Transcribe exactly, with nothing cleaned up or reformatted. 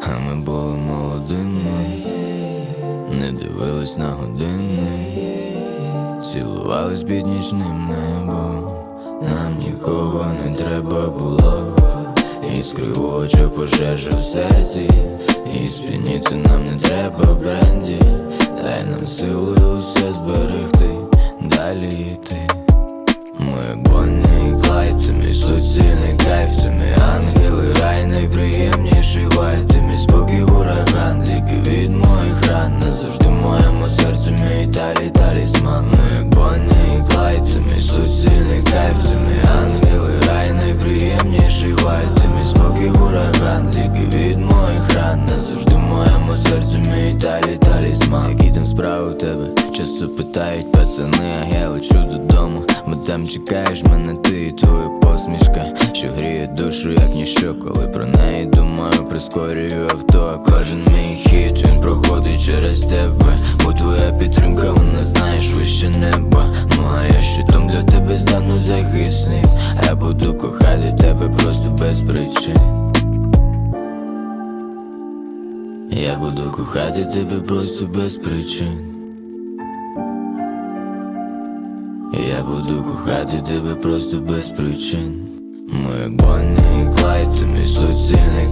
А ми були молодими, не дивились на години, цілувались під нічним небом. Нам нікого не треба було, іскри в очах, пожежа в серці, і сп'яніти нам не треба бренді. Дай нам сили усе зберегти, далі йти. Ми як Бонні і Клайд, ти мій суцільний кайф, ти мій ангел і рай, найприємніший вайб, ти мій спокій, ураган, ліки від моїх ран, назавжди в моєму серці мій далі талісман. Ми як Бонні і Клайд, ти мій суцільний кайф, ти мій ангел і рай, найприємніший вайб, ти мій спокій, ураган, ліки від моїх ран, назавжди в моєму серці мій далі талісман. Які там справи у тебе? Часто питають пацани, а я лечу додому, бо там чекаєш мене ти і твоя посмішка, що гріє душу як ніщо. Коли про неї думаю, прискорюю авто, а кожен мій хід, він проходить через тебе, бо твоя підтримка, вона, знаєш, вище неба. Ну а я щитом для тебе стану захисник, я буду кохати тебе просто без причин. Я буду кохати тебе просто без причин. Я буду кохати тебе просто без причин. Ми як Бонні і Клайд, ти мій суцільний